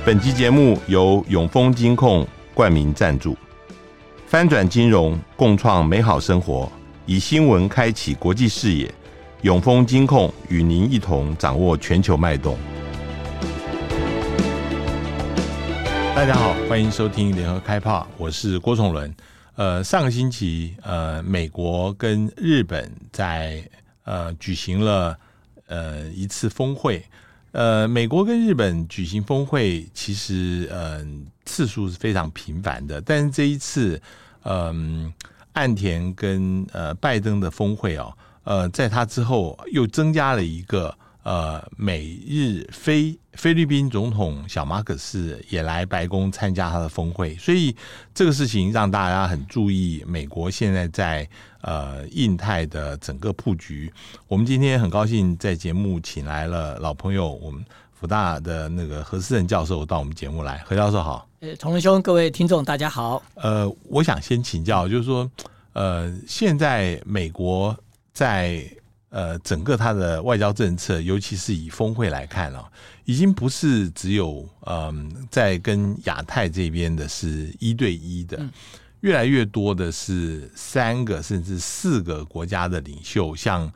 本集节目由永丰金控冠名赞助，翻转金融，共创美好生活，以新闻开启国际视野。永丰金控与您一同掌握全球脉动。大家好，欢迎收听联合开炮，我是郭崇伦。上个星期，美国跟日本在举行了一次峰会。美国跟日本举行峰会，其实次数是非常频繁的，但是这一次，岸田跟拜登的峰会在他之后又增加了一个美日菲律宾总统小马可仕也来白宫参加他的峰会，所以这个事情让大家很注意美国现在在印太的整个布局。我们今天很高兴在节目请来了老朋友，我们辅大的那个何思仁教授到我们节目来。何教授好。 崇伦兄，各位听众大家好。 我想先请教，就是说现在美国在整个他的外交政策，尤其是以峰会来看已经不是只有在跟亚太这边的是一对一的，越来越多的是3个甚至4个国家的领袖，像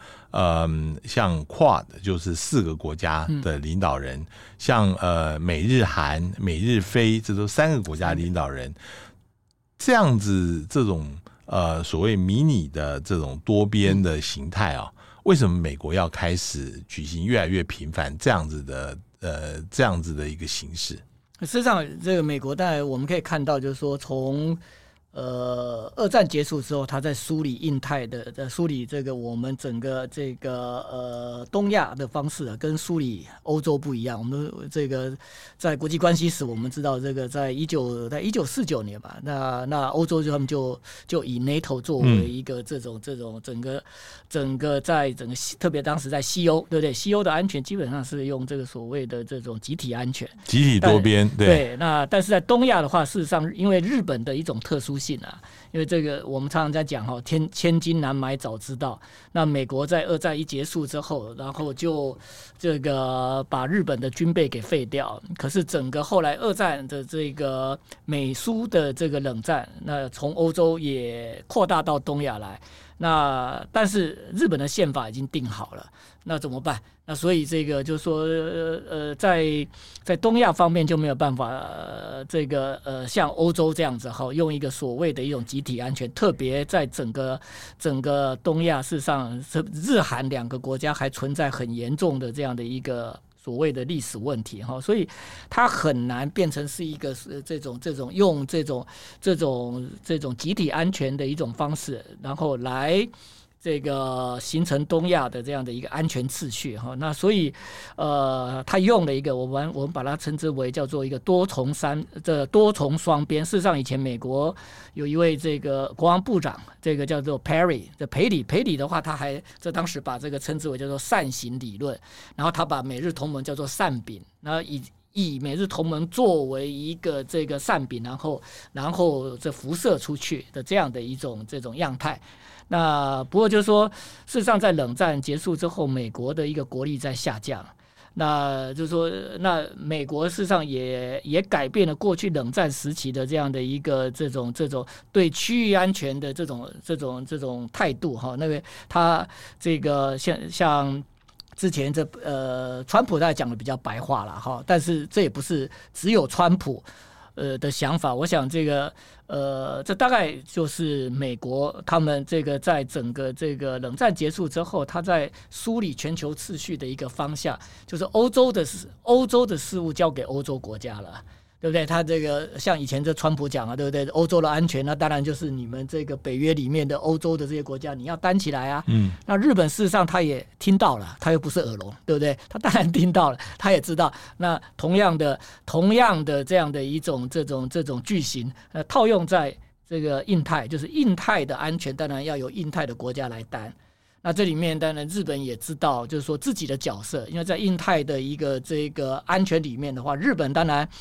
Quad 就是4个国家的领导人，像美日韩、美日菲，这都3个国家领导人，这样子这种所谓迷你的这种多边的形态为什么美国要开始举行越来越频繁这样子的一个形式？ 事实上，这个美国当然我们可以看到，就是说从二战结束之后，他在梳理印太的梳理这个我们整个这个东亚的方式跟梳理欧洲不一样。我们这个在国际关系史，我们知道这个在1949年吧，那欧洲他们就以 NATO 作为一个这种整个在整个特别当时在西欧，对不对？西欧的安全基本上是用这个所谓的这种集体安全、 集体多边， 对。那但是在东亚的话，事实上因为日本的一种特殊性因为这个我们常常在讲千金难买早知道。那美国在二战一结束之后，然后就这个把日本的军备给废掉。可是整个后来二战的这个美苏的这个冷战，那从欧洲也扩大到东亚来。那但是日本的宪法已经定好了，那怎么办？那所以这个就是说在东亚方面就没有办法这个像欧洲这样子用一个所谓的一种集体安全，特别在整个东亚，事实上日韩2个国家还存在很严重的这样的一个所谓的历史问题，所以它很难变成是一个这种用这种集体安全的一种方式，然后来这个形成东亚的这样的一个安全秩序。那所以他用了一个我们把它称之为叫做一个多重双边。事实上以前美国有一位这个国防部长，这个叫做 Perry 的培里的话，他还在当时把这个称之为叫做扇形理论，然后他把美日同盟叫做扇柄，然后以美日同盟作为一个这个扇柄，然后这辐射出去的这样的一种这种样态。那不过就是说，事实上在冷战结束之后，美国的一个国力在下降。那就是说，那美国事实上也改变了过去冷战时期的这样的一个这种对区域安全的这种态度那个他这个像之前川普大概讲的比较白话了但是这也不是只有川普的想法。我想这个这大概就是美国他们这个在整个这个冷战结束之后，他在梳理全球秩序的一个方向，就是欧洲的事务交给欧洲国家了。对不对？他这个像以前这川普讲对不对？欧洲的安全，那当然就是你们这个北约里面的欧洲的这些国家，你要担起来啊。那日本事实上他也听到了，他又不是耳聋，对不对？他当然听到了，他也知道。那同样的这样的一种这种句型，套用在这个印太，就是印太的安全，当然要由印太的国家来担。那这里面当然日本也知道，就是说自己的角色，因为在印太的一个这个安全里面的话，日本当然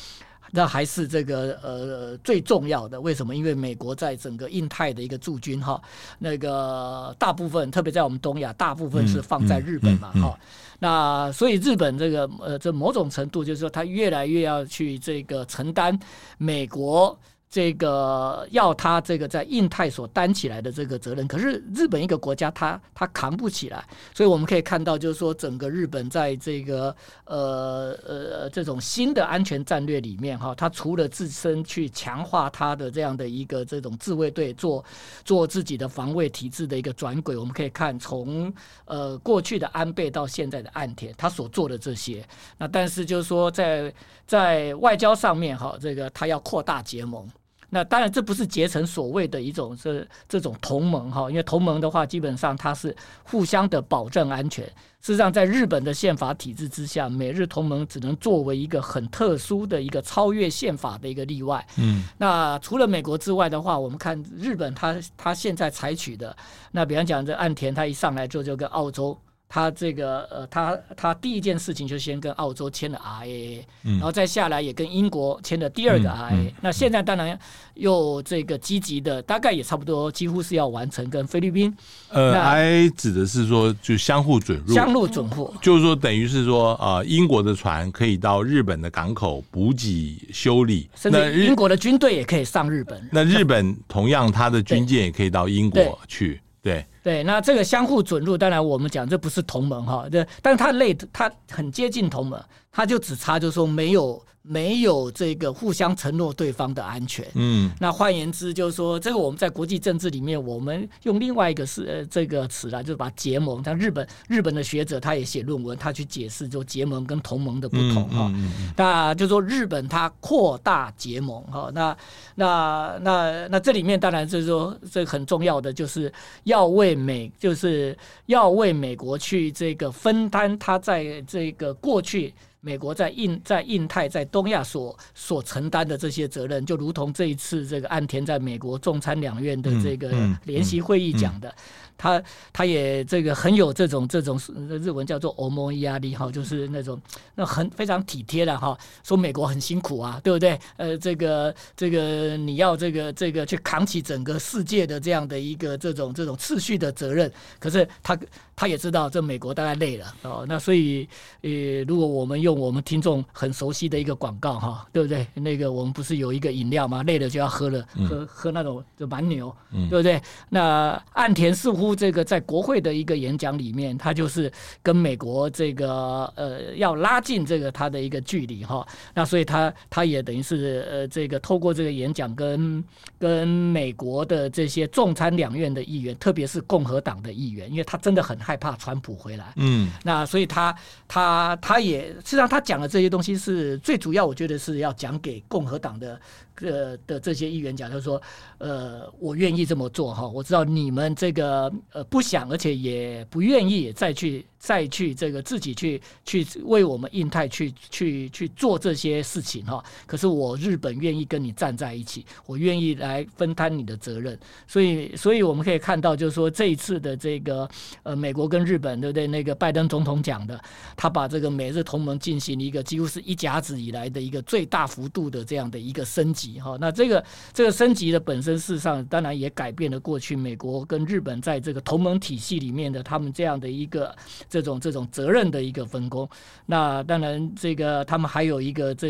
那还是这个最重要的。为什么？因为美国在整个印太的一个驻军哈，那个大部分特别在我们东亚，大部分是放在日本嘛哈。那所以日本这个这某种程度就是说，它越来越要去这个承担美国这个要他这个在印太所担起来的这个责任，可是日本一个国家他扛不起来，所以我们可以看到，就是说整个日本在这个这种新的安全战略里面哈，它除了自身去强化它的这样的一个这种自卫队做自己的防卫体制的一个转轨，我们可以看从过去的安倍到现在的岸田，他所做的这些，那但是就是说在外交上面哈，这个他要扩大结盟。那当然，这不是结成所谓的一种这种同盟哈，因为同盟的话，基本上它是互相的保证安全。事实上，在日本的宪法体制之下，美日同盟只能作为一个很特殊的一个超越宪法的一个例外。那除了美国之外的话，我们看日本它现在采取的，那比方讲这岸田他一上来之后就跟澳洲。他这个他第一件事情就先跟澳洲签了 RAA，然后再下来也跟英国签了第二个 RAA。那现在当然又这个积极的，大概也差不多几乎是要完成跟菲律宾。 RAA 指的是说就相互准入，就是说等于是说英国的船可以到日本的港口补给修理， 甚至英国的军队也可以上日本。 那日本同样他的军舰也可以到英国去。 对，那这个相互准入，当然我们讲这不是同盟哈，但是它很接近同盟，它就只差就是说没有这个互相承诺对方的安全。那换言之就是说，这个我们在国际政治里面，我们用另外一个这个词啦，就是把结盟。像日本的学者他也写论文，他去解释就结盟跟同盟的不同哈。那就是说日本它扩大结盟哈。那这里面当然就是说，这很重要的就是要为美国去这个分担它在这个过去。美国在印太在东亚所承担的这些责任，就如同这一次这个岸田在美国众参两院的这个联席会议讲的，他也这个很有这种日文叫做欧摩压力哈，就是那很非常体贴的哈，说美国很辛苦啊，对不对？这个你要这个去扛起整个世界的这样的一个这种次序的责任，可是他也知道这美国大概累了哦，那所以如果我们用我们听众很熟悉的一个广告哈，对不对？那个我们不是有一个饮料吗？累了就要喝了，喝那种就蛮牛，对不对？那岸田似乎这个在国会的一个演讲里面，他就是跟美国这个要拉近这个他的一个距离哈。那所以他也等于是这个透过这个演讲跟美国的这些众参两院的议员，特别是共和党的议员，因为他真的很害怕川普回来。那所以他也事实上他讲的这些东西是最主要，我觉得是要讲给共和党的这些议员讲，就是说我愿意这么做哈，我知道你们这个不想，而且也不愿意再去这个自己去为我们印太去做这些事情哈。可是我日本愿意跟你站在一起，我愿意来分担你的责任。所以我们可以看到，就是说这一次的这个美国跟日本，对不对？那个拜登总统讲的，他把这个美日同盟进行一个几乎是一甲子以来的一个最大幅度的这样的一个升级哈。那这个升级的本身，事实上当然也改变了过去美国跟日本在这个同盟体系里面的他们这样的一个这种责任的一个分工。那当然这个他们还有一个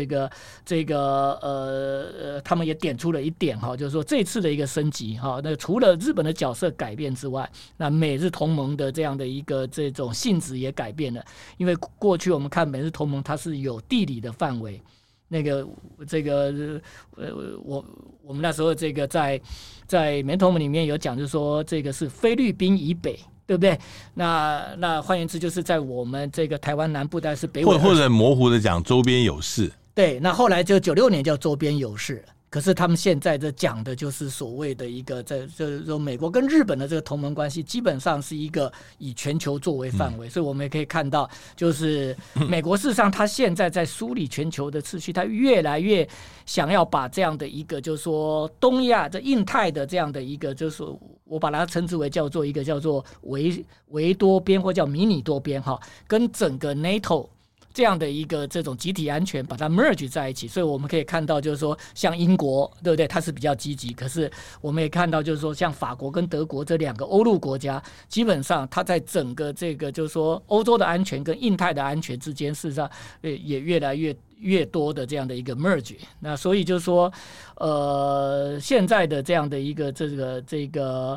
他们也点出了一点哈，就是说这次的一个升级哈，那除了日本的角色改变之外，那美日同盟的这样的一个这种性质也改变了。因为过去我们看美日同盟它是有地理的范围，那个我们那时候这个在美日同盟里面有讲，就是说这个是菲律宾以北，对不对？那换言之，就是在我们这个台湾南部，大概是北纬或者模糊的讲周边有事。 对，那后来就96年叫周边有事。可是他们现在这讲的就是所谓的一个，就是说美国跟日本的这个同盟关系，基本上是一个以全球作为范围，所以我们也可以看到，就是美国事实上它现在在梳理全球的秩序，它越来越想要把这样的一个，就是说东亚这印太的这样的一个，就是说我把它称之为叫做一个叫做微多边或叫迷你多边哈，跟整个 NATO 这样的一个这种集体安全把它 merge 在一起，所以我们可以看到就是说像英国对不对，它是比较积极，可是我们也看到就是说像法国跟德国这2个欧陆国家，基本上它在整个这个就是说欧洲的安全跟印太的安全之间，事实上也越来越多的这样的一个 merge。 那所以就是说现在的这样的一个这个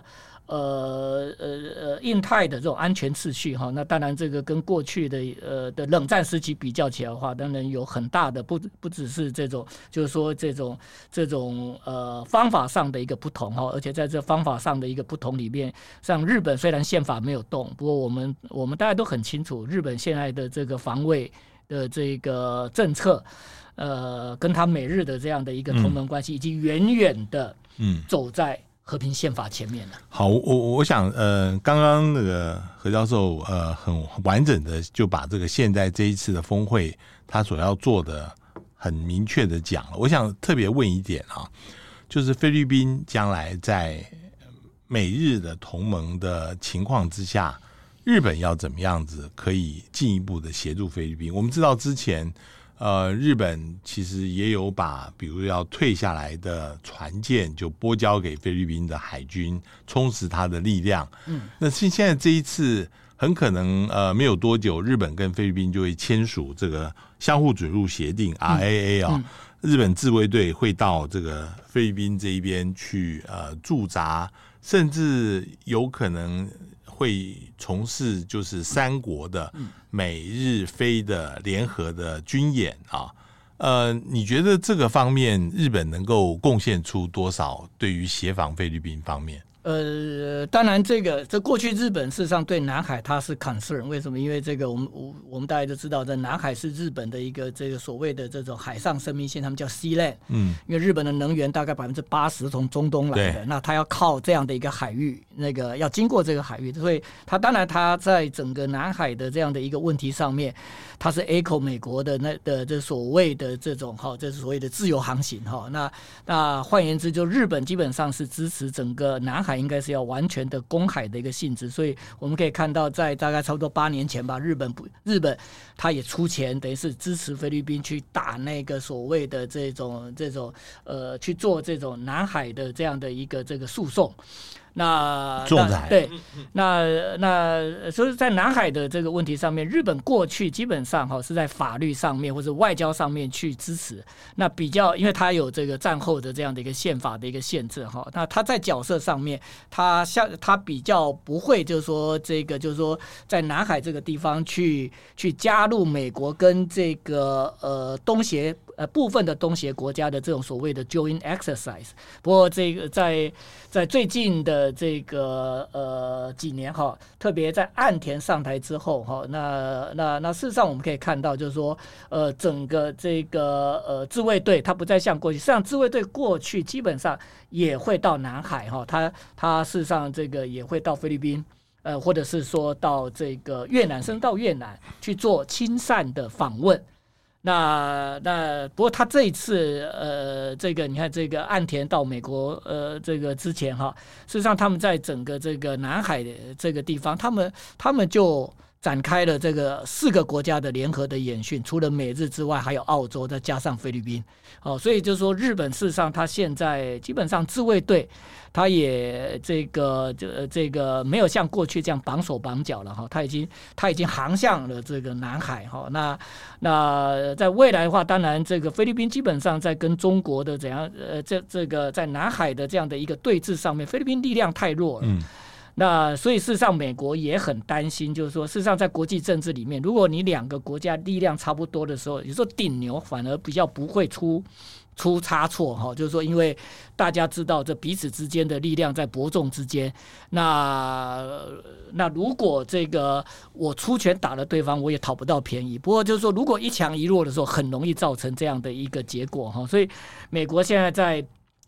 印太的这种安全秩序哈，那当然这个跟过去的冷战时期比较起来的话，当然有很大的不只是这种就是说这种方法上的一个不同哈，而且在这方法上的一个不同里面，像日本虽然宪法没有动，不过我们大家都很清楚，日本现在的这个防卫的这个政策，跟他美日的这样的一个同盟关系，已经远远的走在和平宪法前面了。 好，我想刚刚那个何教授很完整的就把这个现在这一次的峰会他所要做的很明确的讲了。我想特别问一点啊，就是菲律宾将来在美日的同盟的情况之下，日本要怎么样子可以进一步的协助菲律宾？我们知道之前日本其实也有把比如要退下来的船舰就拨交给菲律宾的海军，充实它的力量。那现在这一次很可能没有多久，日本跟菲律宾就会签署这个相互准入协定 RAA 啊。日本自卫队会到这个菲律宾这一边去驻扎，甚至有可能会从事就是3国的美日菲的联合的军演啊。你觉得这个方面日本能够贡献出多少对于协防菲律宾方面？ 当然这过去日本事实上对南海它是 concern， 为什么？因为这个我们大家都知道，这南海是日本的一个这个所谓的这种海上生命线，他们叫 Sea Land。因为日本的能源大概80%从中东来的，那它要靠这样的一个海域，那个要经过这个海域，所以它当然它在整个南海的这样的一个问题上面，它是 echo 美国的这所谓的这种这是所谓的自由航行哈。那换言之，就日本基本上是支持整个南海应该是要完全的公海的一个性质，所以我们可以看到，在大概差不多8年前吧，日本他也出钱，等于是支持菲律宾去打那个所谓的这种去做这种南海的这样的一个这个诉讼。 仲裁对，所以在南海的这个问题上面，日本过去基本上是在法律上面或者外交上面去支持，那比较因为它有这个战后的这样的一个宪法的一个限制那它在角色上面，它比较不会就是说在南海这个地方去加入美国跟这个东协部分的东协国家的这种所谓的 joint exercise。 不过这个在最近的这个几年特别在岸田上台之后那事实上我们可以看到就是说整个这个自卫队它不再像过去，实际上自卫队过去基本上也会到南海它事实上这个也会到菲律宾或者是说到这个越南，甚至到越南去做亲善的访问。那不过他这一次这个你看这个岸田到美国这个之前事实上他们在整个这个南海的这个地方，他们就展开了这个4个国家的联合的演训，除了美日之外，还有澳洲，再加上菲律宾。所以就是说日本事实上他现在基本上自卫队他也这个没有像过去这样绑手绑脚了他已经航向了这个南海那在未来的话，当然这个菲律宾基本上在跟中国的怎样这个在南海的这样的一个对峙上面，菲律宾力量太弱了。那所以事实上美国也很担心，就是说事实上在国际政治里面，如果你2个国家力量差不多的时候，有时候顶牛反而比较不会出差错就是说因为大家知道这彼此之间的力量在伯仲之间，那如果这个我出拳打了对方，我也讨不到便宜。不过就是说如果一强一弱的时候，很容易造成这样的一个结果所以美国现在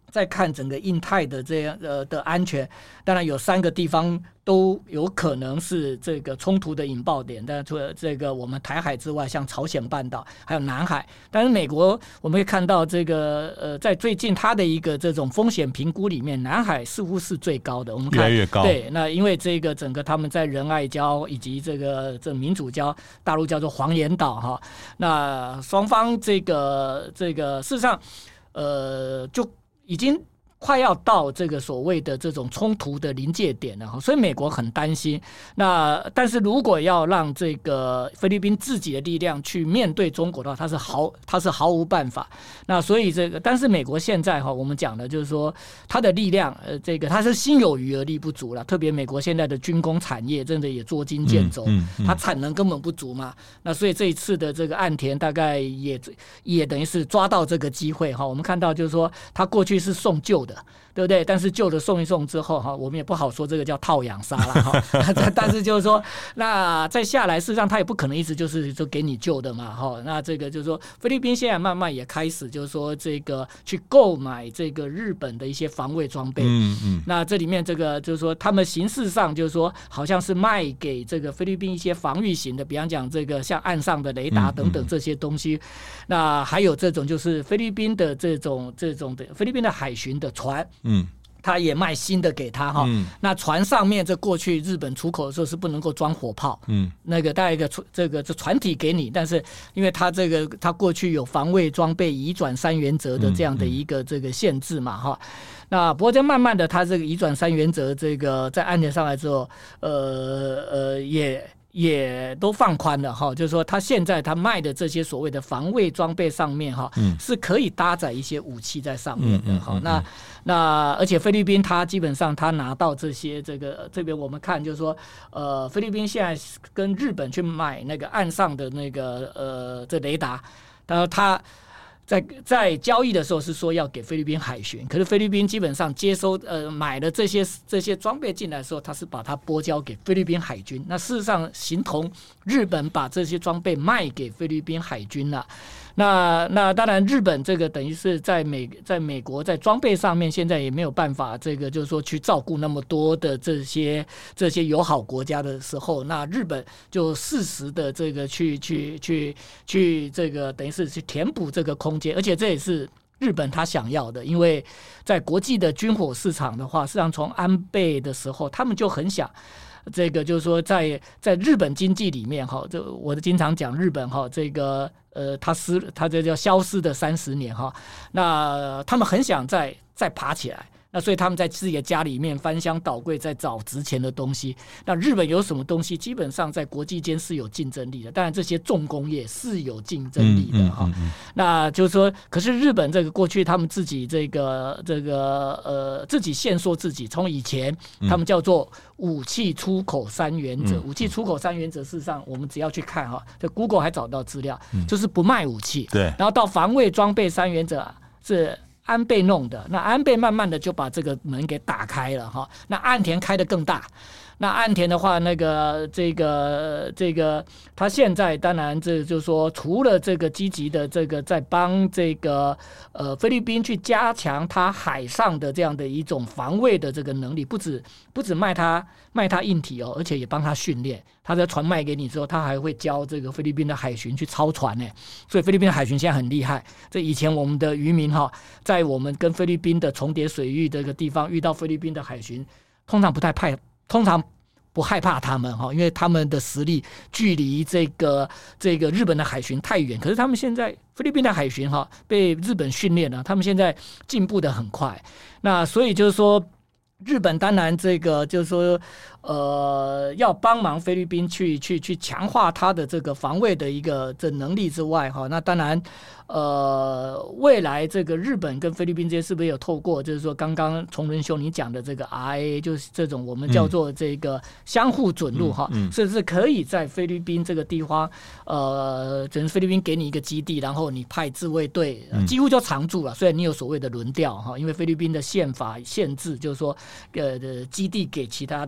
再看整个印太的这样的安全，当然有3个地方都有可能是这个冲突的引爆点。但除了这个我们台海之外，像朝鲜半岛还有南海，但是美国我们会看到这个在最近它的一个这种风险评估里面，南海似乎是最高的。我们看越来越高。 对，那因为这个整个他们在仁爱礁以及这民主礁，大陆叫做黄岩岛哈，那双方这个事实上就已经快要到这个所谓的这种冲突的临界点了，所以美国很担心。那但是如果要让这个菲律宾自己的力量去面对中国的话，它是毫无办法。那所以但是美国现在我们讲的就是说，它的力量它是心有余而力不足了。特别美国现在的军工产业真的也捉襟见肘，它产能根本不足嘛。那所以这一次的这个岸田大概也等于是抓到这个机会我们看到就是说，他过去是送旧的，对不对？但是旧的送一送之后我们也不好说这个叫套养杀了但是就是说，那再下来事实上他也不可能一直就是就给你旧的嘛那这个就是说，菲律宾现在慢慢也开始就是说这个去购买这个日本的一些防卫装备。那这里面这个就是说，他们形式上就是说好像是卖给这个菲律宾一些防御型的，比方讲这个像岸上的雷达等等这些东西。那还有这种就是菲律宾的这种的菲律宾的海巡的船，他也卖新的给他那船上面这过去日本出口的时候是不能够装火炮，那个带一个这船体给你，但是因为他过去有防卫装备移转3原则的这样的一个这个限制嘛那不过在慢慢的他这个移转3原则这个在岸田上来之后也都放宽了就是说他现在他卖的这些所谓的防卫装备上面是可以搭载一些武器在上面的那而且菲律宾他基本上他拿到这些这边我们看就是说菲律宾现在跟日本去买那个岸上的那个这雷达，然后他在交易的时候是说要给菲律宾海巡，可是菲律宾基本上接收买了这些装备进来的时候，他是把它拨交给菲律宾海军。那事实上形同日本把这些装备卖给菲律宾海军了。那当然，日本这个等于是在美国在装备上面现在也没有办法这个就是说去照顾那么多的这些友好国家的时候，那日本就适时的这个去这个等于是去填补这个空间，而且这也是日本他想要的，因为在国际的军火市场的话，实际上从安倍的时候，他们就很想。这个就是说在日本经济里面我经常讲日本这个它这叫消失的30年那他们很想再爬起来。那所以他们在自己的家里面翻箱倒柜，在找值钱的东西。那日本有什么东西，基本上在国际间是有竞争力的。当然，这些重工业是有竞争力的那就是说，可是日本这个过去他们自己自己限缩自己，从以前他们叫做武器出口3原则。武器出口3原则，事实上我们只要去看这 Google 还找到资料，就是不卖武器。 对， 然后到防卫装备3原则是安倍弄的，那安倍慢慢的就把这个门给打开了那岸田开得更大。那岸田的话，这个他现在当然这就是说，除了这个积极的这个在帮这个菲律宾去加强他海上的这样的一种防卫的这个能力，不止卖他硬体而且也帮他训练。他的船卖给你之后，他还会教这个菲律宾的海巡去操船所以菲律宾的海巡现在很厉害。这以前我们的渔民在我们跟菲律宾的重叠水域这个地方遇到菲律宾的海巡，通常不害怕他们因为他们的实力距离这个日本的海巡太远。可是他们现在菲律宾的海巡被日本训练了，他们现在进步得很快。那所以就是说，日本当然这个就是说要帮忙菲律宾去强化他的这个防卫的一个这能力之外那当然未来这个日本跟菲律宾这些是不是有透过就是说刚刚崇伦兄你讲的这个 RA， 就是这种我们叫做这个相互准入是不是可以在菲律宾这个地方整个菲律宾给你一个基地，然后你派自卫队几乎就常驻了。虽然你有所谓的轮调因为菲律宾的宪法限制就是说基地给其他的国家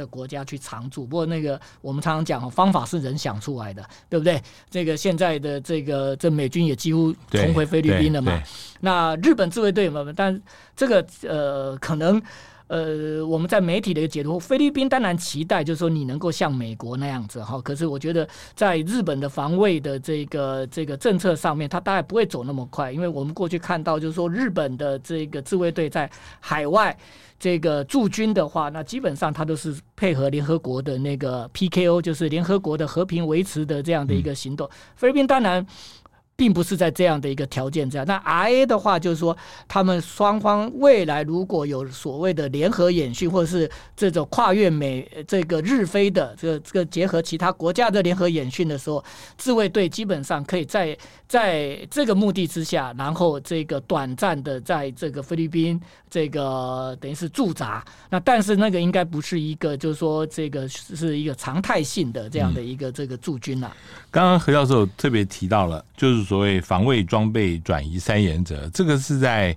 去常驻。不过那个我们常常讲方法是人想出来的，对不对？这个现在的这美军也几乎重回菲律宾了嘛。那日本自卫队嘛，但这个可能。我们在媒体的解读，菲律宾当然期待就是说你能够像美国那样子哈，可是我觉得在日本的防卫的这个政策上面，它大概不会走那么快，因为我们过去看到就是说日本的这个自卫队在海外这个驻军的话，那基本上它都是配合联合国的那个 PKO， 就是联合国的和平维持的这样的一个行动。菲律宾当然并不是在这样的一个条件下，那 RA 的话就是说，他们双方未来如果有所谓的联合演训，或者是这种跨越这个日菲的这个结合其他国家的联合演训的时候，自卫队基本上可以在这个目的之下，然后这个短暂的在这个菲律宾这个等于是驻扎。那但是那个应该不是一个就是说这个是一个常态性的这样的一个这个驻军啦。 刚刚何教授特别提到了，就是所谓防卫装备转移三原则，这个是在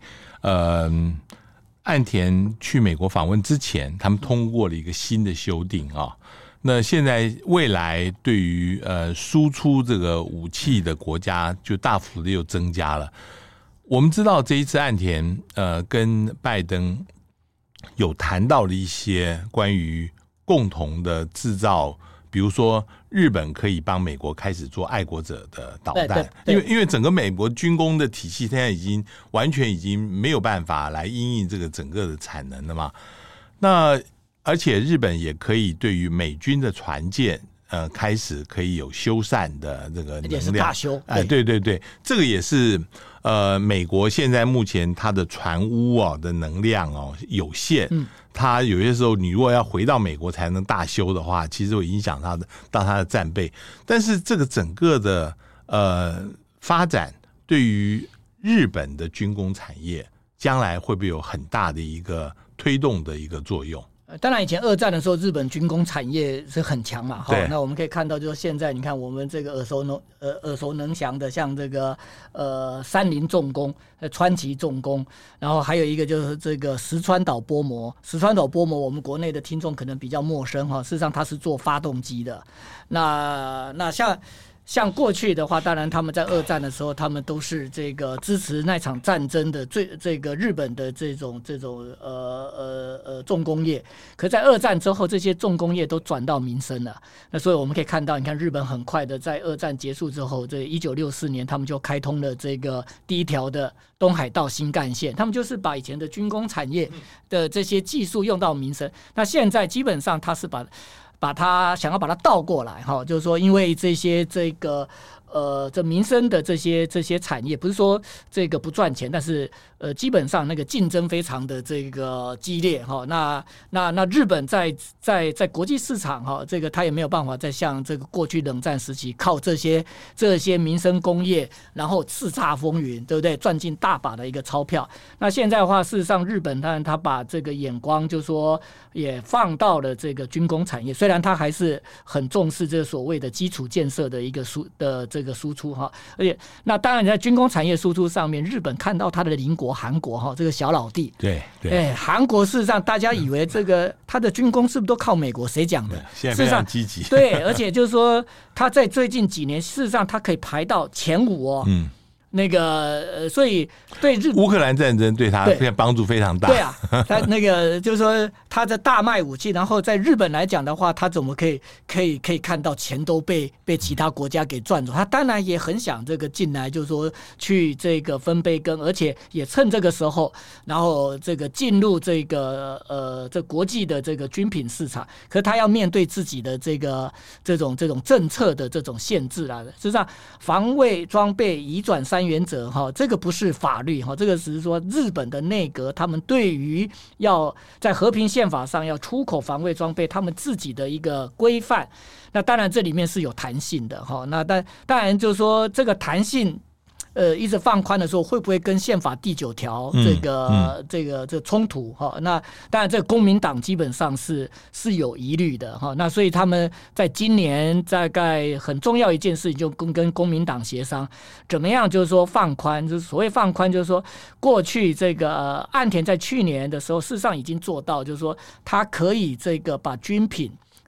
岸田去美国访问之前，他们通过了一个新的修订啊。那现在未来对于输出这个武器的国家就大幅的又增加了。我们知道这一次岸田跟拜登有谈到了一些关于共同的制造，比如说日本可以帮美国开始做爱国者的导弹，因为整个美国军工的体系现在完全已经没有办法来因应这个整个的产能了嘛。那而且日本也可以对于美军的船舰开始可以有修缮的这个能量， 也是大修。 对，这个也是美国现在目前它的船坞的能量有限。它有些时候你如果要回到美国才能大修的话，其实会影响到它的战备。但是这个整个的发展对于日本的军工产业将来会不会有很大的一个推动的一个作用？ 当然以前二战的时候日本军工产业是很强嘛，那我们可以看到就是现在你看我们这个耳熟能详的像这个三菱重工、川崎重工，然后还有一个就是这个石川岛波摩我们国内的听众可能比较陌生事实上它是做发动机的。那像过去的话，当然他们在二战的时候，他们都是这个支持那场战争的这个日本的这种重工业。可在二战之后，这些重工业都转到民生了。那所以我们可以看到，你看日本很快的在二战结束之后，这1964年他们就开通了这个第一条的东海道新干线，他们就是把以前的军工产业的这些技术用到民生。那现在基本上他是把它想要把它倒过来就是说因为这些这民生的这些产业不是说这个不赚钱，但是基本上那个竞争非常的这个激烈那日本在国际市场这个他也没有办法再像这个过去冷战时期靠这些民生工业然后叱咤风云，对不对？赚进大把的一个钞票。那现在的话，事实上日本当然他把这个眼光就说也放到了这个军工产业，虽然他还是很重视这个所谓的基础建设的一个这个输出而且那当然在军工产业输出上面，日本看到他的邻国韩国这个小老弟，对，韩国事实上大家以为这个他的军工是不是都靠美国？谁讲的？ 现在非常积极。 对，而且就是说他在最近几年，事实上他可以排到前5那个所以对乌克兰战争对他帮助非常大。 对啊，他那个就是说他的大卖武器，然后在日本来讲的话，他怎么可以看到钱都被其他国家给赚走？他当然也很想这个进来，就是说去这个分杯羹，而且也趁这个时候，然后这个进入这个这国际的这个军品市场。可是他要面对自己的这种政策的这种限制啦。事实上，防卫装备移转三原则这个不是法律这个只是说日本的内阁他们对于要在和平宪法上要出口防卫装备他们自己的一个规范。那当然这里面是有弹性的那当然就是说这个弹性一直放宽的时候，会不会跟宪法第9条这个冲突那当然这个公民党基本上是有疑虑的那所以他们在今年大概很重要一件事情，就跟公民党协商怎么样，就是说放宽，就是所谓放宽，就是说过去这个岸田在去年的时候事实上已经做到，就是说他可以这个把军品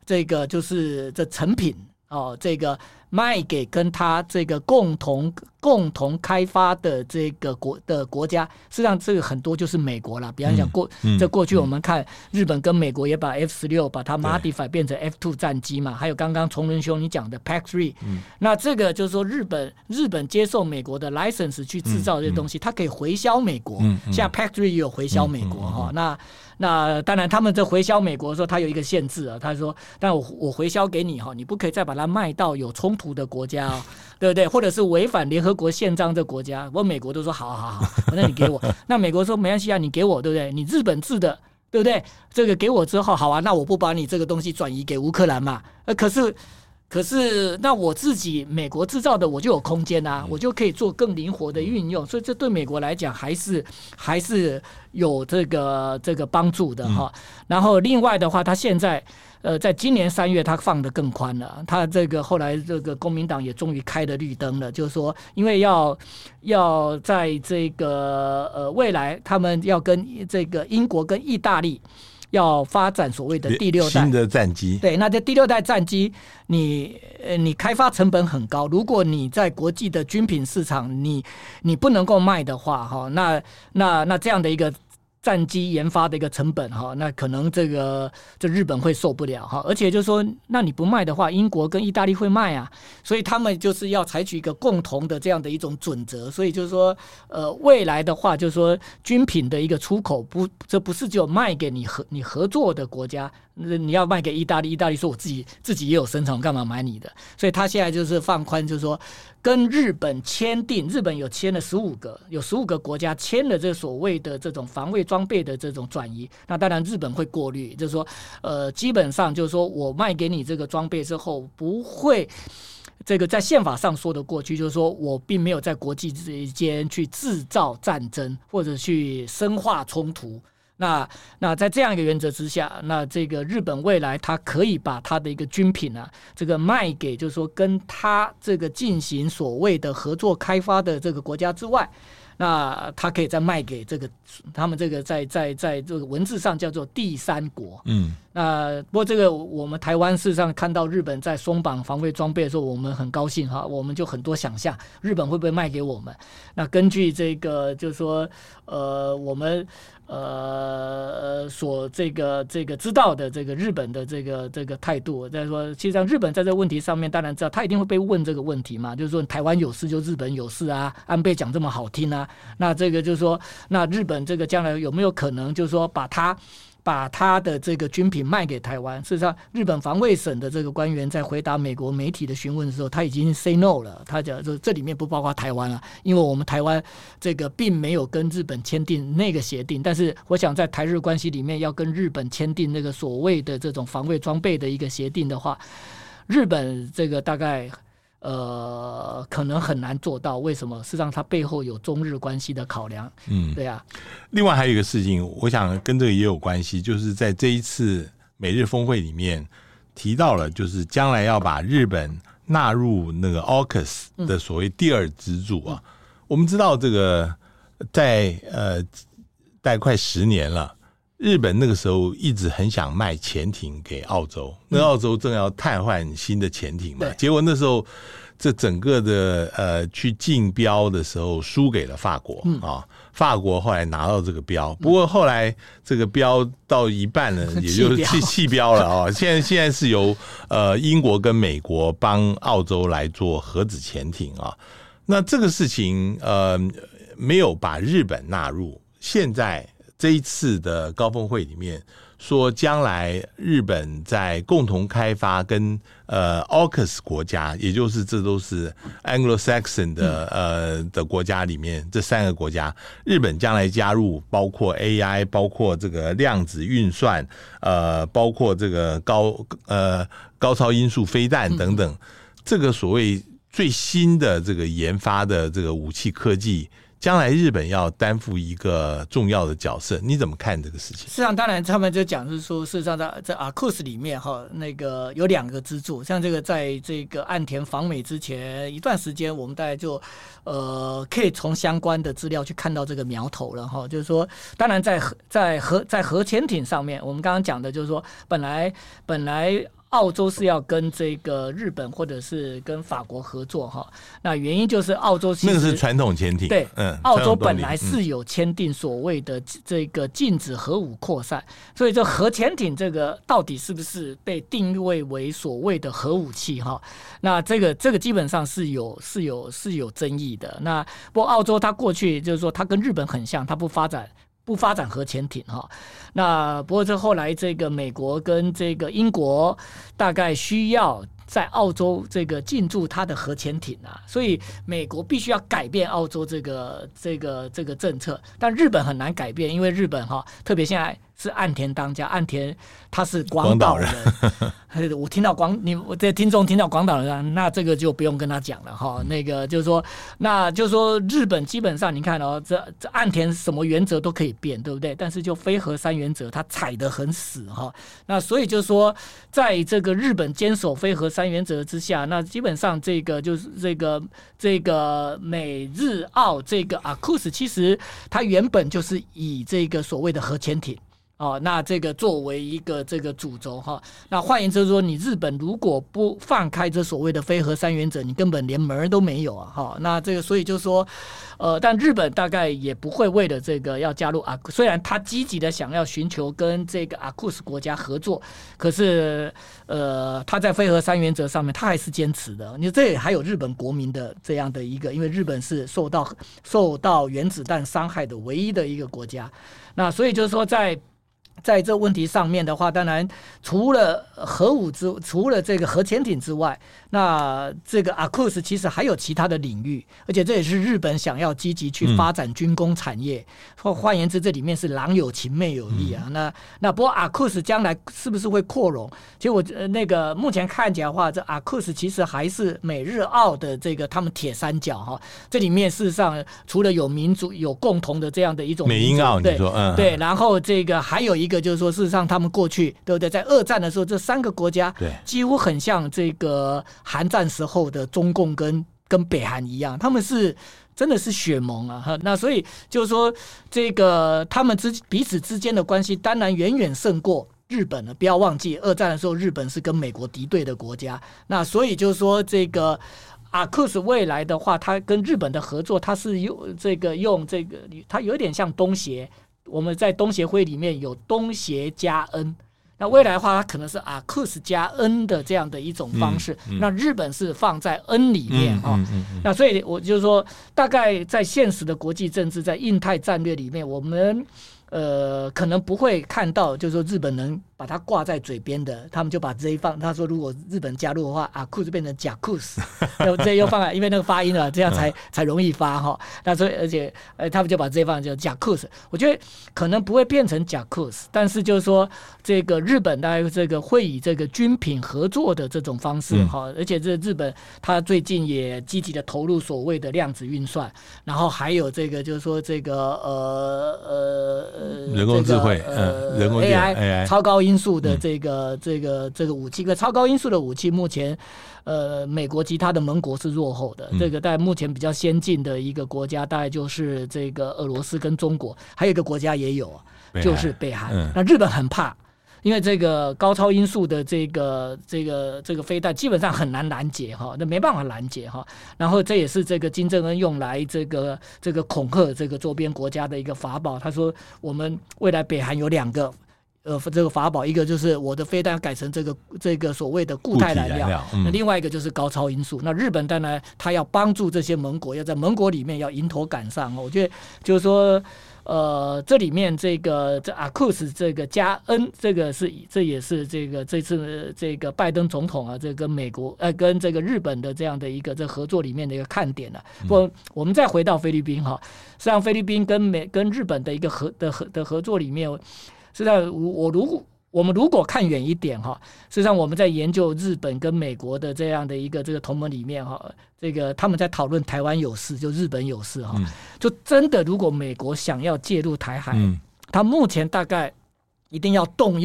这个就是这成品这个卖给跟他这个共同开发的这个国家，实际上这个很多就是美国啦。比方讲过去我们看日本跟美国也把 F-16 把它 modify 变成 F-2 战机嘛，还有刚刚崇仁兄你讲的 PAC-3，那这个就是说日本接受美国的 license 去制造这些东西，它可以回销美国，像 PAC-3 也有回销美国那当然他们这回销美国的时候，它有一个限制啊，他说，但我回销给你你不可以再把它卖到有冲突的国家对不对？或者是违反联合国宪章的国家，我美国都说好，那你给我，那美国说没关系啊，你给我对不对？你日本制的对不对？这个给我之后好啊，那我不把你这个东西转移给乌克兰嘛？可是那我自己美国制造的我就有空间啊，我就可以做更灵活的运用，所以这对美国来讲还是有这个帮助的然后另外的话，他现在在今年3月他放得更宽了，他这个后来这个公民党也终于开了绿灯了，就是说因为要在这个未来他们要跟这个英国跟意大利要发展所谓的第6代新的战机， 对，那这第6代战机你开发成本很高，如果你在国际的军品市场你不能够卖的话那这样的一个战机研发的一个成本那可能这日本会受不了而且就是说，那你不卖的话，英国跟意大利会卖啊，所以他们就是要采取一个共同的这样的一种准则，所以就是说未来的话，就是说军品的一个出口这不是只有卖给你合作的国家，你要卖给意大利，意大利说我自己也有生产，我干嘛买你的？所以他现在就是放宽，就是说跟日本签订，日本有签了15个国家签了这所谓的这种防卫装备的这种转移，那当然日本会过滤，就是说基本上就是说我卖给你这个装备之后不会这个在宪法上说得过去，就是说我并没有在国际之间去制造战争或者去深化冲突。那在这样一个原则之下，那这个日本未来它可以把它的一个军品这个卖给就是说跟它这个进行所谓的合作开发的这个国家之外，那它可以再卖给这个他们这个在这个文字上叫做第三国。那不过这个我们台湾事实上看到日本在松绑防卫装备的时候，我们很高兴我们就很多想象日本会不会卖给我们。那根据这个就是说我们所这个知道的这个日本的这个态度，再说其实上日本在这个问题上面当然知道他一定会被问这个问题嘛，就是说台湾有事就日本有事啊，安倍讲这么好听啊，那这个就是说那日本这个将来有没有可能就是说把他的这个军品卖给台湾？事实上，日本防卫省的这个官员在回答美国媒体的询问的时候，他已经 say no 了。他讲说这里面不包括台湾了，因为我们台湾这个并没有跟日本签订那个协定。但是，我想在台日关系里面要跟日本签订那个所谓的这种防卫装备的一个协定的话，日本这个大概可能很难做到。为什么？事实上，它背后有中日关系的考量。对啊。 另外还有一个事情，我想跟这个也有关系，就是在这一次美日峰会里面提到了，就是将来要把日本纳入那个 AUKUS 的所谓第2支柱啊。我们知道这个在大概快10年了。日本那个时候一直很想卖潜艇给澳洲，那澳洲正要汰换新的潜艇嘛，结果那时候这整个的去竞标的时候输给了法国法国后来拿到这个标，不过后来这个标到一半呢，也就弃标了现在是由英国跟美国帮澳洲来做核子潜艇那这个事情没有把日本纳入，现在这一次的高峰会里面说，将来日本在共同开发跟AUKUS 国家，也就是这都是 Anglo-Saxon 的国家里面，这3个国家，日本将来加入，包括 AI， 包括这个量子运算，包括这个高超音速飞弹等等，这个所谓最新的这个研发的这个武器科技。将来日本要担负一个重要的角色，你怎么看这个事情？ 事实上，当然他们就讲是说，事实上在 AUKUS 里面那个有2个支柱，像这个在这个岸田访美之前一段时间，我们大概就可以从相关的资料去看到这个苗头了就是说，当然在核潜艇上面，我们刚刚讲的就是说，本来澳洲是要跟这个日本或者是跟法国合作哈。那原因就是澳洲其实那个是传统潜艇， 对，澳洲本来是有签订所谓的这个禁止核武扩散，所以这核潜艇这个到底是不是被定位为所谓的核武器哈？那这个基本上是有争议的。那不过澳洲它过去就是说它跟日本很像，它不发展核潜艇哈。那不过这后来这个美国跟这个英国大概需要在澳洲这个进驻它的核潜艇啊，所以美国必须要改变澳洲这个政策，但日本很难改变，因为日本哈，特别现在是岸田当家，岸田他是广岛人，我听到我这听众听到广岛人，那这个就不用跟他讲了哈。那个就是说，那就是说日本基本上你看哦，这岸田什么原则都可以变，对不对？但是就非核三原则，他踩得很死哈。那所以就是说，在这个日本坚守非核三原则之下，那基本上这个就是这个美日澳这个AUKUS，其实它原本就是以这个所谓的核潜艇。那这个作为一个这个主轴哈，那换言之说，你日本如果不放开这所谓的非核三原则，你根本连门都没有啊哈。那这个所以就说，但日本大概也不会为了这个要加入AUKUS，虽然他积极的想要寻求跟这个AUKUS国家合作，可是他在非核三原则上面他还是坚持的。你这也还有日本国民的这样的一个，因为日本是受到原子弹伤害的唯一的一个国家，那所以就是说在这问题上面的话，当然除了除了这个核潜艇之外，那这个 AUKUS 其实还有其他的领域，而且这也是日本想要积极去发展军工产业。换言之，这里面是郎有情妹有意啊。那不过 AUKUS 将来是不是会扩容？其实我那个目前看起来的话，这 AUKUS 其实还是美日澳的这个他们铁三角哈。这里面事实上除了有民主有共同的这样的一种美英澳，你说对，然后这个还有一个就是说，事实上他们过去对不对，在二战的时候，这三个国家几乎很像这个韩战时候的中共跟北韩一样，他们是真的是血盟啊。那所以就是说，这个他们彼此之间的关系，当然远远胜过日本了。不要忘记，二战的时候日本是跟美国敌对的国家，那所以就是说这个。AUKUS 未来的话，它跟日本的合作，它是用这个，它有点像东协。我们在东协会里面有东协加 N， 那未来的话，它可能是AUKUS加 N 的这样的一种方式。那日本是放在 N 里面那所以我就说，大概在现实的国际政治，在印太战略里面，我们可能不会看到，就是说日本能把它挂在嘴边的，他们就把这一放。他说，如果日本加入的话，AUKUS变成JAKUS，这又放在，因为那个发音了，这样才容易发哈。那所以而且他们就把这一放叫 JAKUS。我觉得可能不会变成 JAKUS， 但是就是说这个日本大概这个会以这个军品合作的这种方式哈，而且这日本他最近也积极的投入所谓的量子运算，然后还有这个就是说这个人工智慧人工智慧 AI 超高音速的这个武器，超高音速的武器目前美国及他的盟国是落后的，这个大概目前比较先进的一个国家大概就是这个俄罗斯跟中国，还有一个国家也有就是北韩。那日本很怕，因为这个高超音速的这个飞弹基本上很难拦截哈，那没办法拦截哈。然后这也是这个金正恩用来这个恐吓这个周边国家的一个法宝。他说，我们未来北韩有2个这个法宝，一个就是我的飞弹改成这个所谓的固态燃料，那另外一个就是高超音速。那日本当然他要帮助这些盟国，要在盟国里面要迎头赶上。我觉得就是说。这里面这 AUKUS 这个加 N 这也是这次这个拜登总统这跟美国跟这个日本的这样的一个这合作里面的一个看点不过我们再回到菲律宾哈，实际上菲律宾跟日本的一个合作里面，实际上我们如果看远一点哈，实际上我们在研究日本跟美国的这样的一个这个同盟里面哈，这个他们在讨论台湾有事，就日本有事哈，就真的如果美国想要介入台海，他目前大概一定要动用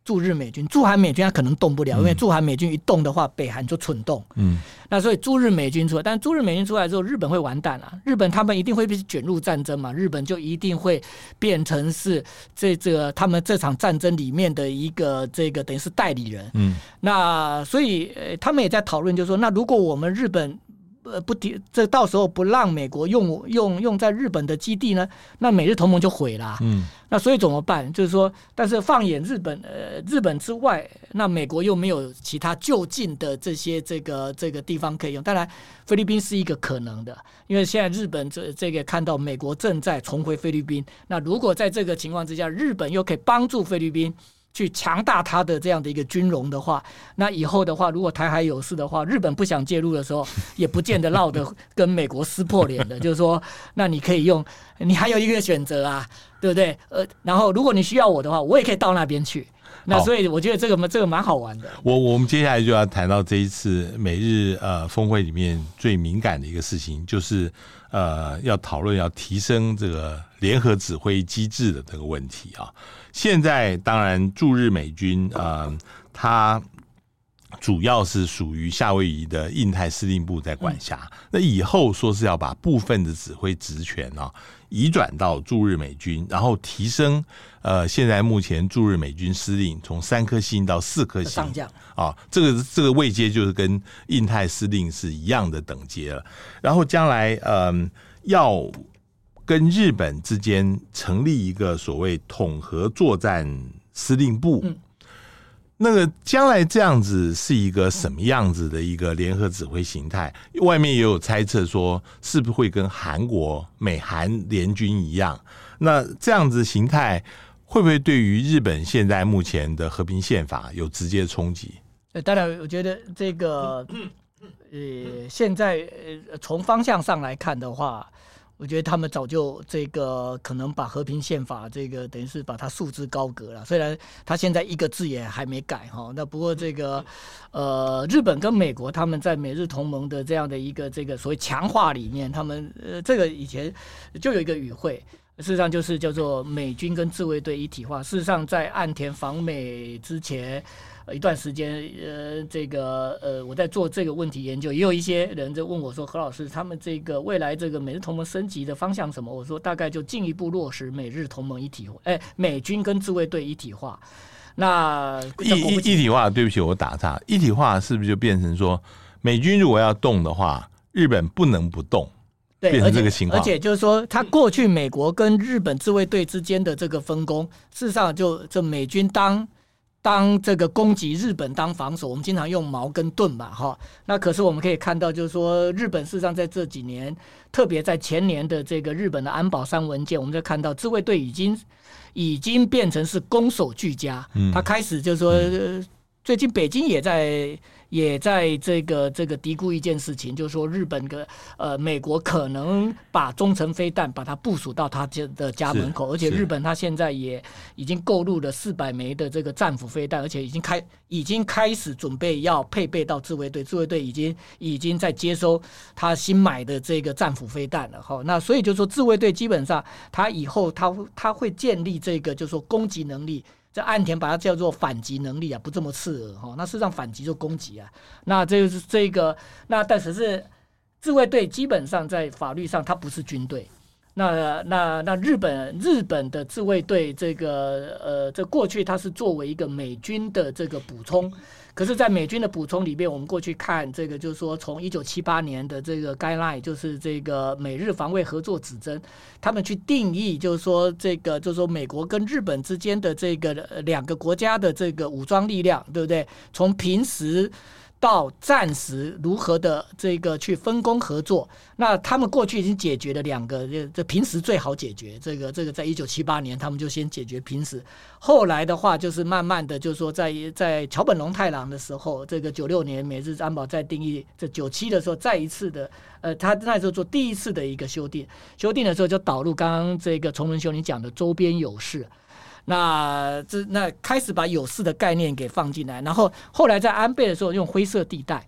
驻日美军，驻韩美军它可能动不了，因为驻韩美军一动的话，北韩就蠢动。那所以驻日美军出来，但驻日美军出来之后，日本会完蛋了。日本他们一定会被卷入战争嘛，日本就一定会变成是这个他们这场战争里面的一个这个等于是代理人。那所以他们也在讨论，就是说，那如果我们日本这到时候不让美国用在日本的基地呢，那美日同盟就毁了。那所以怎么办？就是说，但是放眼日本之外，那美国又没有其他就近的这些这个地方可以用。当然，菲律宾是一个可能的，因为现在日本这个看到美国正在重回菲律宾，那如果在这个情况之下，日本又可以帮助菲律宾去强大他的这样的一个军容的话，那以后的话，如果台海有事的话，日本不想介入的时候，也不见得闹得跟美国撕破脸的。就是说，那你可以用，你还有一个选择啊，对不对？然后如果你需要我的话，我也可以到那边去。那所以我觉得这个蛮好玩的。 我们接下来就要谈到这一次美日峰会里面最敏感的一个事情，就是要讨论要提升这个联合指挥机制的这个问题啊。现在当然驻日美军它主要是属于夏威夷的印太司令部在管辖，那以后说是要把部分的指挥职权移转到驻日美军，然后提升现在目前驻日美军司令从3颗星到4颗星上将这个位阶就是跟印太司令是一样的等阶了。然后将来要跟日本之间成立一个所谓统合作战司令部，那个将来这样子是一个什么样子的一个联合指挥形态？外面也有猜测说，是不是会跟韩国美韩联军一样？那这样子形态会不会对于日本现在目前的和平宪法有直接冲击？ 当然，我觉得这个现在从方向上来看的话，我觉得他们早就这个可能把和平宪法这个等于是把它束之高阁了，虽然他现在一个字也还没改哈。那不过这个日本跟美国他们在美日同盟的这样的一个这个所谓强化里面，他们这个以前就有一个语汇，事实上就是叫做美军跟自卫队一体化。事实上在岸田访美之前一段时间，这个我在做这个问题研究，也有一些人就问我说：“何老师，他们这个未来这个美日同盟升级的方向什么？”我说：“大概就进一步落实美日同盟一体化，美军跟自卫队一体化。”那一体化，对不起，我打岔，一体化是不是就变成说，美军如果要动的话，日本不能不动？ 对， 变成这个情况， 而且就是说，他过去美国跟日本自卫队之间的这个分工，事实上就美军当这个攻击，日本当防守，我们经常用矛跟盾嘛，哈。那可是我们可以看到，就是说，日本事实上在这几年，特别在前年的这个日本的安保3文件，我们就看到自卫队已经变成是攻守俱佳。他开始就是说，最近北京也在这个嘀咕一件事情，就是说日本跟美国可能把中程飞弹把它部署到他的家门口，而且日本他现在也已经购入了400枚的这个战斧飞弹，而且已经开始准备要配备到自卫队，自卫队已经在接收他新买的这个战斧飞弹了哈。那所以就是说自卫队基本上他以后他会建立这个就是说攻击能力。这岸田把它叫做反击能力啊，不这么刺耳哈。那事实上反击就攻击啊。那这就是这个，那但是自卫队基本上在法律上它不是军队。那日本的自卫队这个这过去它是作为一个美军的这个补充。可是，在美军的补充里面，我们过去看这个，就是说，从1978年的这个 guideline， 就是这个美日防卫合作指针，他们去定义，就是说，这个就是说，美国跟日本之间的这个2个国家的这个武装力量，对不对？从平时到战时如何的这个去分工合作，那他们过去已经解决了2个，这平时最好解决，这个在1978年他们就先解决平时，后来的话就是慢慢的就是说在桥本龙太郎的时候，这个96年美日安保再定义，这97的时候再一次的他那时候做第一次的一个修订的时候就导入刚刚这个崇伦兄你讲的周边有事。那开始把有事的概念给放进来，然后后来在安倍的时候用灰色地带，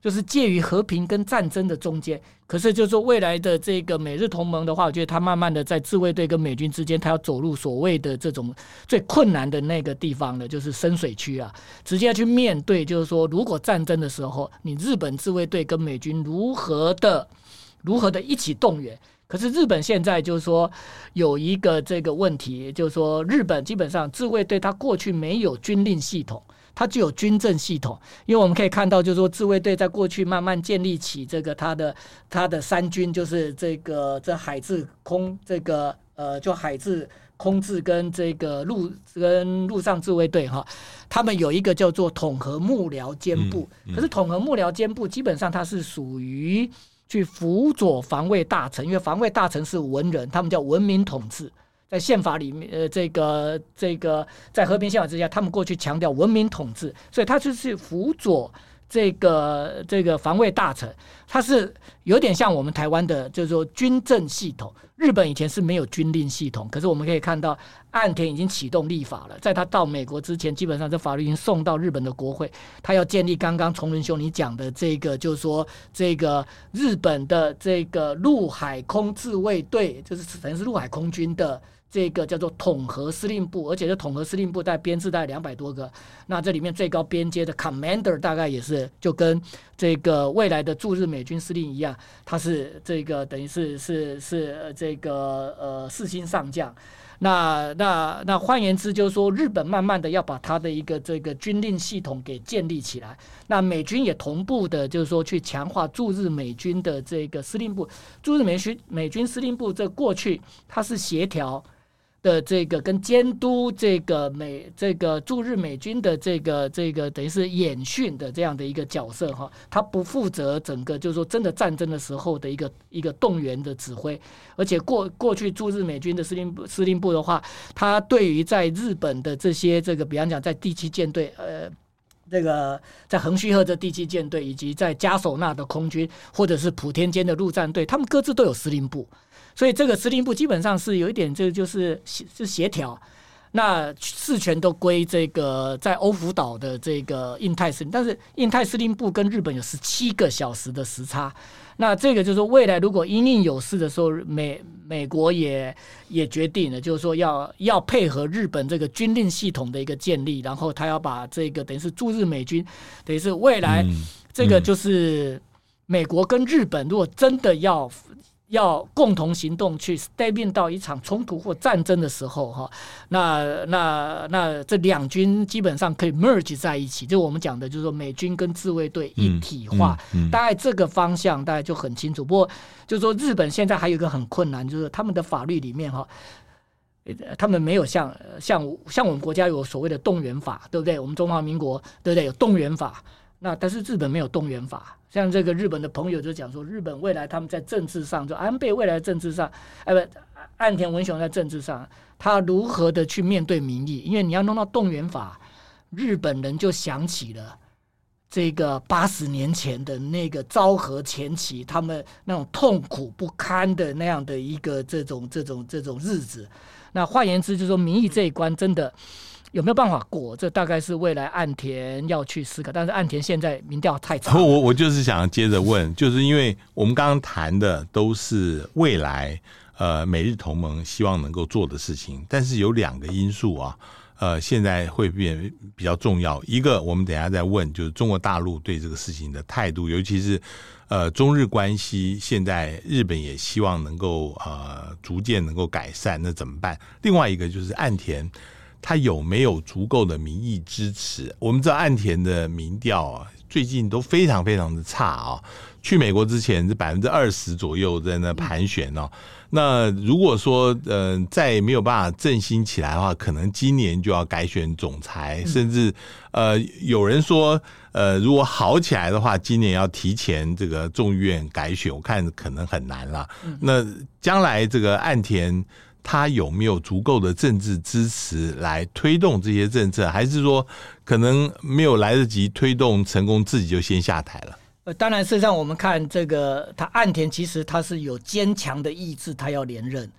就是介于和平跟战争的中间。可是就是说未来的这个美日同盟的话，我觉得它慢慢的在自卫队跟美军之间，它要走入所谓的这种最困难的那个地方的，就是深水区啊，直接去面对，就是说如果战争的时候，你日本自卫队跟美军如何的一起动员。可是日本现在就是说有一个这个问题，就是说日本基本上自卫队它过去没有军令系统，它只有军政系统。因为我们可以看到，就是说自卫队在过去慢慢建立起这个它的三军，就是这海自空这个就海自空自跟这个陆上自卫队哈，他们有一个叫做统合幕僚监部。可是统合幕僚监部基本上它是属于去辅佐防卫大臣，因为防卫大臣是文人，他们叫文民统治。在宪法里面，这个在和平宪法之下，他们过去强调文民统治，所以他就是辅佐这个防卫大臣，他是有点像我们台湾的，就是说军政系统。日本以前是没有军令系统，可是我们可以看到岸田已经启动立法了，在他到美国之前，基本上这法律已经送到日本的国会，他要建立刚刚崇伦兄你讲的这个，就是说这个日本的这个陆海空自卫队，就是等于是陆海空军的这个叫做统合司令部，而且这统合司令部编制大概200多个，那这里面最高边阶的 commander 大概也是就跟这个未来的驻日美军司令一样，他是这个等于是这个4星上将。那换言之，就是说日本慢慢的要把他的一个这个军令系统给建立起来。那美军也同步的，就是说去强化驻日美军的这个司令部。驻日美军司令部这过去它是协调的这个跟监督这个驻日美军的这个等于是演训的这样的一个角色哈，他不负责整个就是说真的战争的时候的一个动员的指挥，而且过去驻日美军的司令部的话，他对于在日本的这些比方讲在第7舰队这个在横须贺的第7舰队，以及在加手纳的空军，或者是普天间的陆战队，他们各自都有司令部。所以这个司令部基本上是有一点，这就是协调，那事权都归这个在欧福岛的这个印太司令，但是印太司令部跟日本有17个小时的时差。那这个就是说，未来如果因应有事的时候，美国也决定了，就是说要配合日本这个军令系统的一个建立，然后他要把这个等于是驻日美军，等于是未来这个就是美国跟日本如果真的要共同行动去 step in 到一场冲突或战争的时候哈，那这两军基本上可以 merge 在一起，就我们讲的就是说美军跟自卫队一体化，大概这个方向大概就很清楚。不过就是说日本现在还有一个很困难，就是他们的法律里面哈，他们没有像我们国家有所谓的动员法，对不对？我们中华民国对不对有动员法？那但是日本没有动员法。像这个日本的朋友就讲说，日本未来他们在政治上，就安倍未来的政治上，岸田文雄在政治上，他如何的去面对民意？因为你要弄到动员法，日本人就想起了这个80年前的那个昭和前期，他们那种痛苦不堪的那样的一个这种日子。那换言之，就是说民意这一关真的有没有办法过？这大概是未来岸田要去思考，但是岸田现在民调太差。 我就是想接着问，就是因为我们刚刚谈的都是未来美日同盟希望能够做的事情，但是有2个因素啊，现在会变比较重要。一个我们等一下再问，就是中国大陆对这个事情的态度，尤其是中日关系，现在日本也希望能够逐渐能够改善，那怎么办？另外一个就是岸田。他有没有足够的民意支持？我们知道岸田的民调啊，最近都非常非常的差啊。去美国之前是20%左右在那盘旋哦。那如果说再没有办法振兴起来的话，可能今年就要改选总裁，甚至有人说如果好起来的话，今年要提前这个众议院改选，我看可能很难了。那将来这个岸田。他有没有足够的政治支持来推动这些政策，还是说可能没有来得及推动成功，自己就先下台了？ 当然，事实上我们看这个，他岸田其实他是有坚强的意志，他要连任。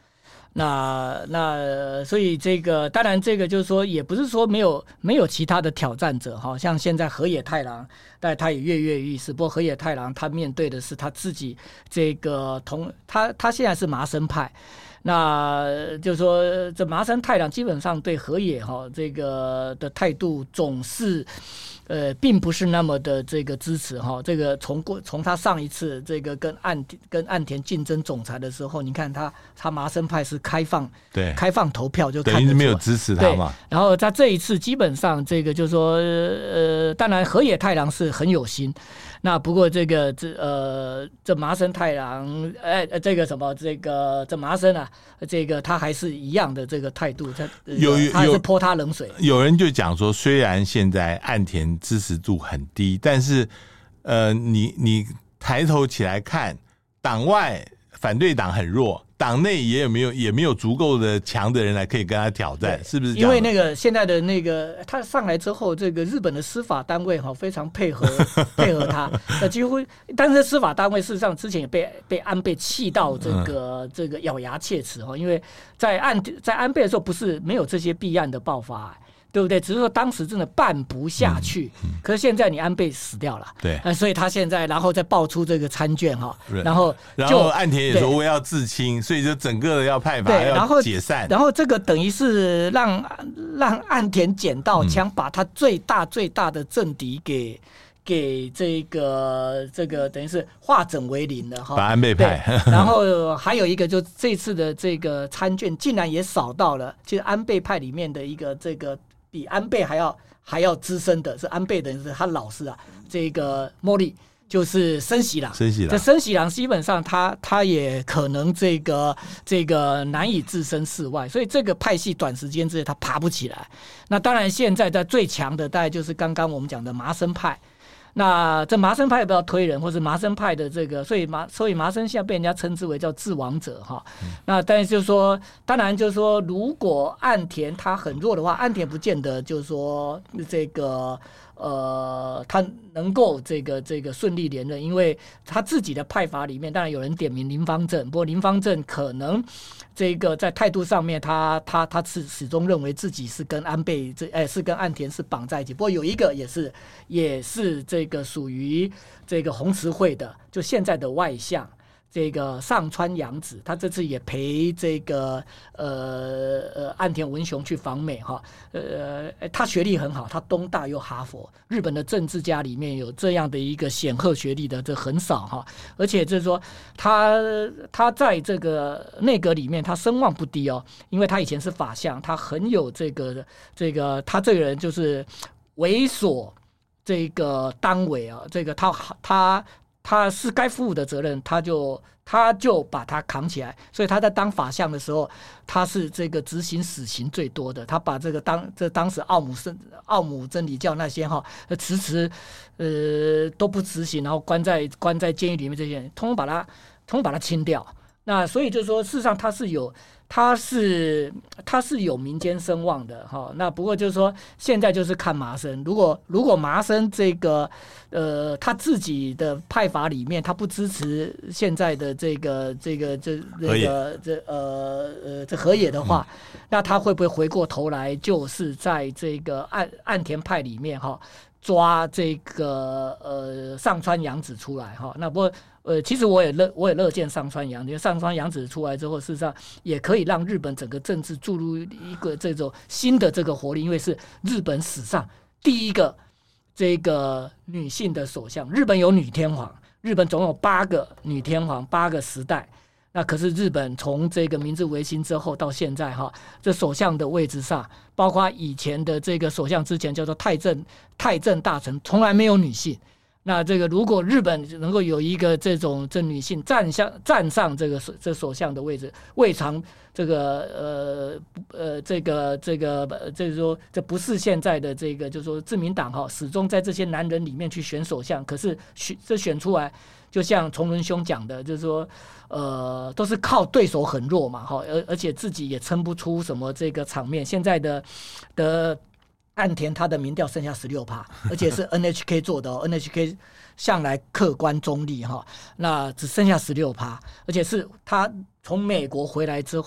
所以这个当然这个就是说，也不是说没有其他的挑战者哈，像现在河野太郎，但他也跃跃欲试。不过河野太郎他面对的是他自己这个他现在是麻生派。那就是说，这麻生太郎基本上对河野这个的态度总是，并不是那么的这个支持哈。这个从他上一次这个跟岸田竞争总裁的时候，你看他麻生派是开放投票，就看得出来等于没有支持他嘛。 然后他这一次基本上这个就是说，当然河野太郎是很有心。那不过这麻生太郎，这个什么这麻生啊，这个他还是一样的这个态度，他还是泼他冷水。 有人就讲说，虽然现在岸田支持度很低，但是你抬头起来看，党外反对党很弱。党内也没有足够的强的人来可以跟他挑战，是不是这样？ 因为那个现在的那个他上来之后，这个日本的司法单位非常配合他，几乎，但是司法单位事实上之前也被安倍气到这个咬牙切齿因为在安倍的时候不是没有这些弊案的爆发。对不对？只是说当时真的办不下去，可是现在你安倍死掉了， 对， 所以他现在然后再爆出这个参卷然后岸田也说我要自清，所以就整个要派阀要解散， 然后这个等于是让岸田捡到枪，把他最大的政敌给这个等于是化整为零了把安倍派。 然后还有一个就这次的这个参卷竟然也扫到了，其实安倍派里面的一个这个比安倍还要资深的是安倍的是他老师啊，这个莫莉就是森喜朗。这森喜朗基本上他也可能这个难以置身事外，所以这个派系短时间之内他爬不起来。那当然现在在最强的大概就是刚刚我们讲的麻生派。那这麻生派不要推人，或是麻生派的这个，所以麻生现在被人家称之为叫治王者哈。那但是就是说，当然就是说，如果岸田他很弱的话，岸田不见得就是说这个他能够这个顺利连任，因为他自己的派阀里面，当然有人点名林芳正，不过林芳正可能这个在态度上面他始终认为自己是跟安倍是跟岸田是绑在一起。不过有一个也是这个属于这个红池会的，就现在的外相。这个上川洋子，他这次也陪这个岸田文雄去访美哈，他学历很好，他东大又哈佛，日本的政治家里面有这样的一个显赫学历的这很少哈，而且就是说他在这个内阁里面他声望不低因为他以前是法相，他很有这个他这个人就是为所这个当为这个他是该负的责任，他就把他扛起来。所以他在当法相的时候，他是这个执行死刑最多的。他把这个当时奥姆真理教那些迟都不执行，然后关在监狱里面这些人，通通把他清掉。那所以就是说，事实上他是有民间声望的哈。那不过就是说，现在就是看麻生。如果麻生这个他自己的派阀里面，他不支持现在的这河野的话，那他会不会回过头来，就是在这个岸田派里面抓这个上川洋子出来那不过其实我也乐见上川洋子，因为上川洋子出来之后，事实上也可以让日本整个政治注入一个这种新的这个活力，因为是日本史上第一个这个女性的首相。日本有女天皇，日本总有8个女天皇，8个时代。那可是日本从这个明治维新之后到现在这首相的位置上，包括以前的这个首相之前叫做太政大臣，从来没有女性。那这个如果日本能够有一个这女性站上这首相的位置，未尝就是说这不是现在的这个就是说自民党始终在这些男人里面去选首相，可是选出来，就像崇伦兄讲的，就是说都是靠对手很弱嘛而且自己也撑不出什么这个场面。现在的岸田他的民调剩下 16%， 而且是 NHK 做的NHK 向来客观中立那只剩下 16%， 而且是他从美国回来之后，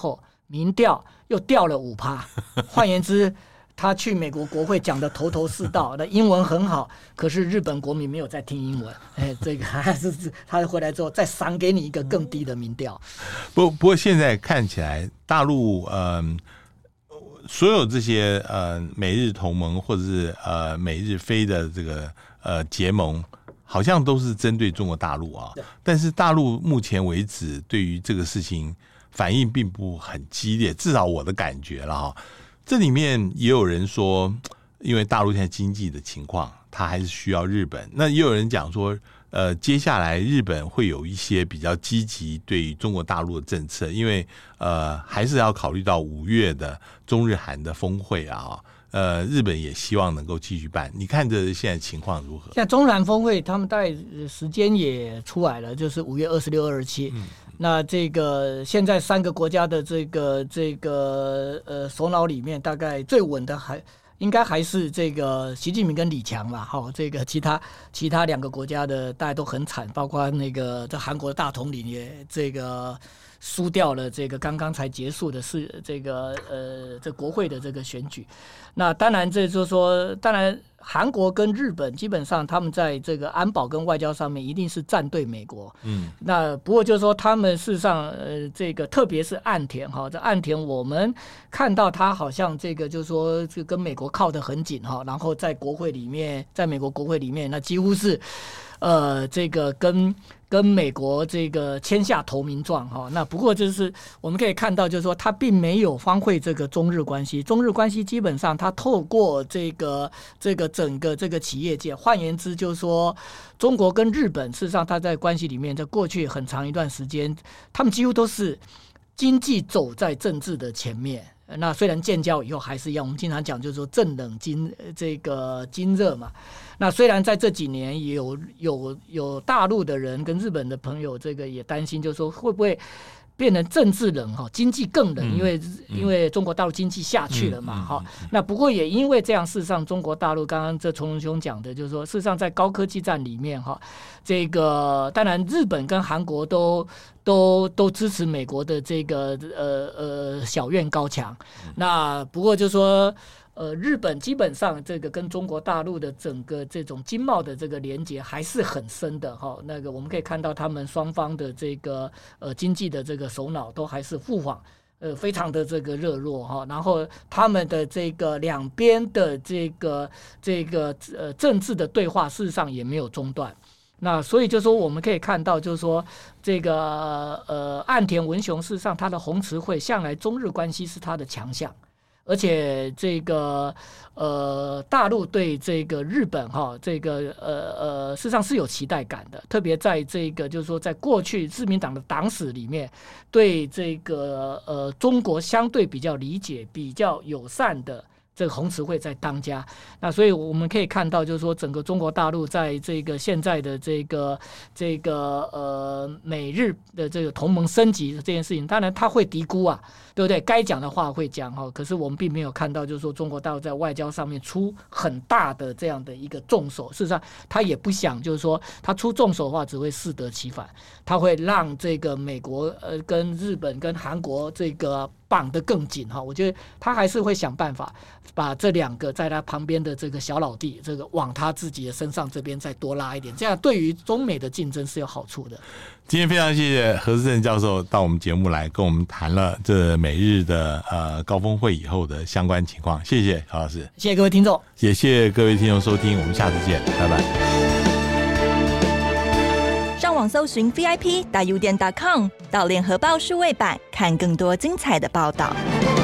民调又掉了5%，换言之。他去美国国会讲的头头是道，那英文很好，可是日本国民没有在听英文，这个还是他回来之后再赏给你一个更低的民调。 不过现在看起来，大陆所有这些美日同盟或者是美日非的这个结盟，好像都是针对中国大陆啊。但是大陆目前为止对于这个事情反应并不很激烈，至少我的感觉了哈。这里面也有人说，因为大陆现在经济的情况，它还是需要日本。那也有人讲说，接下来日本会有一些比较积极对于中国大陆的政策，因为还是要考虑到5月的中日韩的峰会啊。日本也希望能够继续办。你看这现在情况如何？ 现在中韩峰会他们大概时间也出来了，就是5月26、27。那这个现在3个国家的这个首脑里面，大概最稳的应该还是这个习近平跟李强啦。这个其他2个国家的大家都很惨，包括那个这韩国的大统领也这个输掉了这个刚刚才结束的这国会的这个选举。那当然这就是说，当然韩国跟日本基本上他们在这个安保跟外交上面一定是站对美国。那不过就是说他们事实上这个特别是岸田这岸田我们看到他好像这个就是说就跟美国靠得很紧然后在美国国会里面那几乎是这个跟美国这个签下投名状那不过就是我们可以看到，就是说他并没有方会这个中日关系。中日关系基本上他透过这个整个这个企业界，换言之就是说，中国跟日本事实上他在关系里面，在过去很长一段时间，他们几乎都是经济走在政治的前面。那虽然建交以后还是一样，我们经常讲就是说政冷经热嘛。那虽然在这几年也有大陆的人跟日本的朋友这个也担心，就是说会不会变成政治冷经济更冷，因为中国大陆经济下去了嘛那不过也因为这样，事实上中国大陆刚刚这崇文兄讲的，就是说事实上在高科技战里面这个当然日本跟韩国都支持美国的这个小院高墙。那不过就是说日本基本上这个跟中国大陆的整个这种经贸的这个连结还是很深的那个我们可以看到他们双方的这个经济的这个首脑都还是互访非常的这个热络然后他们的这个两边的这个政治的对话事实上也没有中断。那所以就说我们可以看到，就是说这个岸田文雄事实上他的红词会向来中日关系是他的强项。而且这个大陆对这个日本这个事实上是有期待感的，特别在这个就是说在过去自民党的党史里面，对这个中国相对比较理解、比较友善的这个红词会在当家。那所以我们可以看到，就是说整个中国大陆在这个现在的这个美日的这个同盟升级这件事情，当然他会低估对不对？该讲的话会讲可是我们并没有看到，就是说中国大陆在外交上面出很大的这样的一个重手。事实上，他也不想，就是说他出重手的话，只会适得其反，他会让这个美国跟日本跟韩国这个绑得更紧我觉得他还是会想办法把这2个在他旁边的这个小老弟，这个往他自己的身上这边再多拉一点，这样对于中美的竞争是有好处的。 今天非常谢谢何世正教授到我们节目来跟我们谈了这美日的高峰会以后的相关情况。谢谢何老师， 谢谢各位听众， 也谢谢各位听众收听，我们下次见，拜拜。 上网搜寻 VIP.UDN.com 到联合报数位版看更多精彩的报道。